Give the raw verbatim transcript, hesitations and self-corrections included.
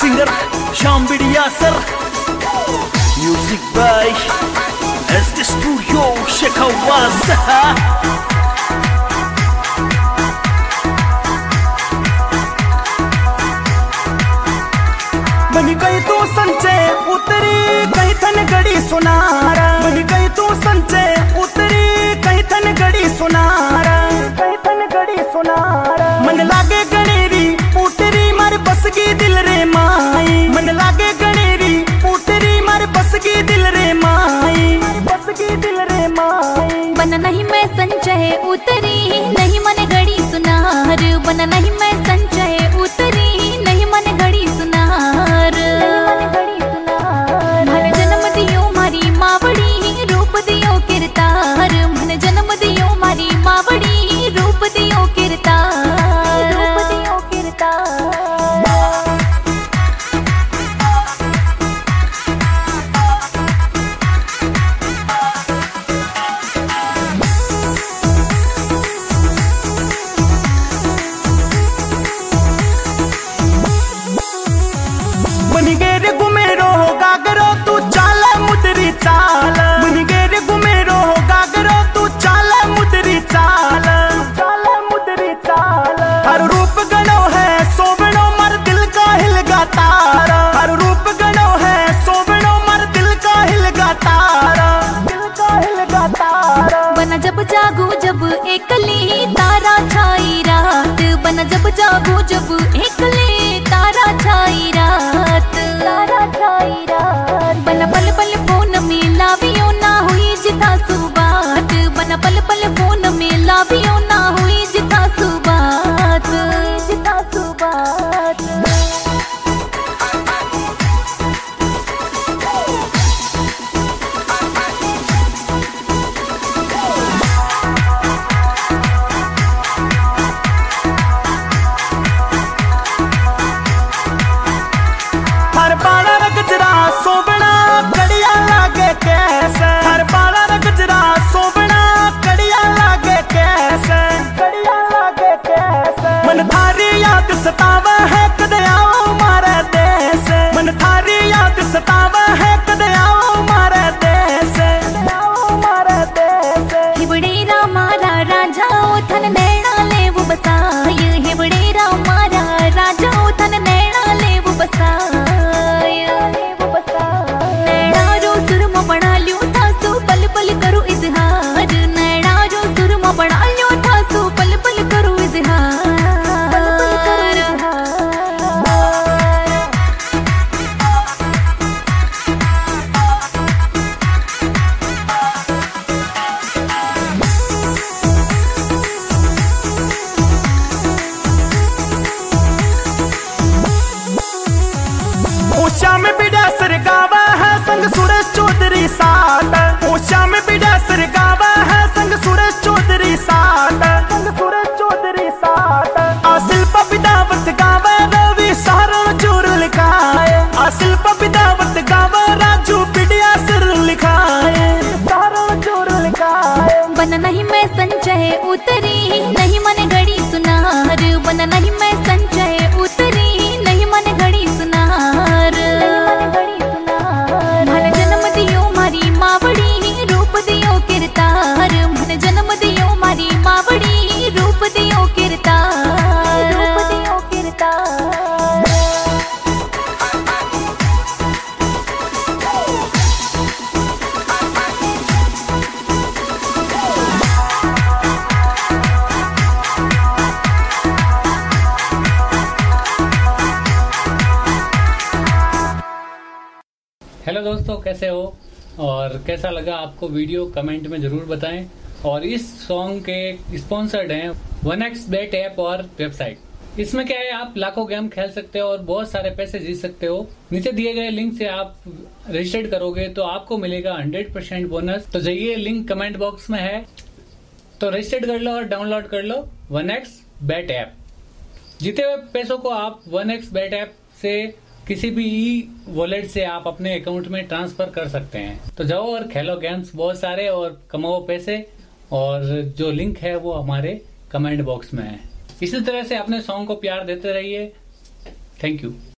Singer Sham Bidiya sir, music by S K studio शेखावाजा। बनी गई तू संचय उतरी कहीं थन गड़ी सुनारा, बनी गई तू संचय उतरी कहीं थन गड़ी सुनारा, कहीं थन गड़ी सुनारा। मन लागे गणेरी पुटरी मार बस की दिल रे माई, मन लागे गणेरी पुटरी मार बस की दिल रे माई, बस की दिल रे माई। बन नहीं मैं संचय उतरी नहीं मन गड़ी सुनार, बन नहीं मैं संचय उतरी नहीं मन गड़ी सुनार। मन जन्म दियो मारी मावड़ी रूप दियो किरतार, मन जन्म दियो मारी मावड़ी रूप दियो किरतार, रूप दियो किरतार। बनी गेरे गुमेरो गागरो तू चाल मुदरी चाल, बनी गेरे गुमेरो गागरो तू चाल मुदरी चाल, चाल मुदरी चाल। हर रूप गणो है सोबनो मर दिल का हिलगा तारा, हर रूप गणो है सोबनो मर दिल का हिलगा तारा, दिल का हिलगा तारा। बन जब जागू जब एकली तारा छाई रात, बन जब जागू जब एकली तारा छाई रात, तारा छाई रात। बन पल पल फोन में लावियो ना हुई जिता सुबात, बन पल पल फोन में लावियो ना हुई जिता सुबात, जिता सुबात। हर बाड़ा रगजरा सोबना कड़िया लागे कैसे, हर बाड़ा रगजरा सोबना कड़िया लागे कैसे, कड़िया लागे कैसे। मन थारी याद सतावा है कदे आओ मारे देश, मन थारी याद सतावा है कदे आओ मारे देश, आओ मारे देश। हिबड़ेरा मारा राजा थन नैना ले वो बसाय, हिबड़ेरा मारा राजा थन नैना ले वो बसाय। नैना रो सुरमा बना लियो था सो पल पल करो इजहार, नैना रो सुरमा बना लियो था सो पल पल करो इजहार, पल पल करो इजहार। ओशा में बिड़ा सर गावा है संग सूरज चौधरी साथ, ओशा में बिड़ा सर गावा है संग सूरज चौधरी साथ, संग सूरज चौधरी साथ। आसिल पबिदावत गावा रवि सारण चूर लिखाए, आसिल पबिदावत गावा राजू बिड़िया सर लिखाए, सारण चूर लिखाए। बन नहीं मैं संचय उतरी नहीं मन गड़ी सुनार, बन नहीं मैं संचय उतरी नहीं मन गड़ी सुनार, नहीं मन गड़ी सुनार। मन जन्म दियो मारी मावड़ी रूप दियो किरतार, मन जन्म दियो मारी मावड़ी रूप दियो किरतार, रूप दियो किरतार। हेलो दोस्तों, कैसे हो और कैसा लगा आपको वीडियो कमेंट में जरूर बताएं। और इस सॉन्ग के स्पॉन्सर्ड हैं वन एक्स बेट ऐप और वेबसाइट। इसमें क्या है, आप लाखों गेम खेल सकते हो और बहुत सारे पैसे जीत सकते हो। नीचे दिए गए लिंक से आप रजिस्टर्ड करोगे तो आपको मिलेगा हंड्रेड परसेंट बोनस। तो जाइए, लिंक कमेंट बॉक्स में है, तो रजिस्टर्ड कर लो और डाउनलोड कर लो वन एक्स बेट ऐप। जीते हुए पैसों को आप वन एक्स बेट ऐप से किसी भी ई वॉलेट से आप अपने अकाउंट में ट्रांसफर कर सकते हैं। तो जाओ और खेलो गेम्स बहुत सारे और कमाओ पैसे। और जो लिंक है वो हमारे कमेंट बॉक्स में है। इसी तरह से अपने सॉन्ग को प्यार देते रहिए। Thank you.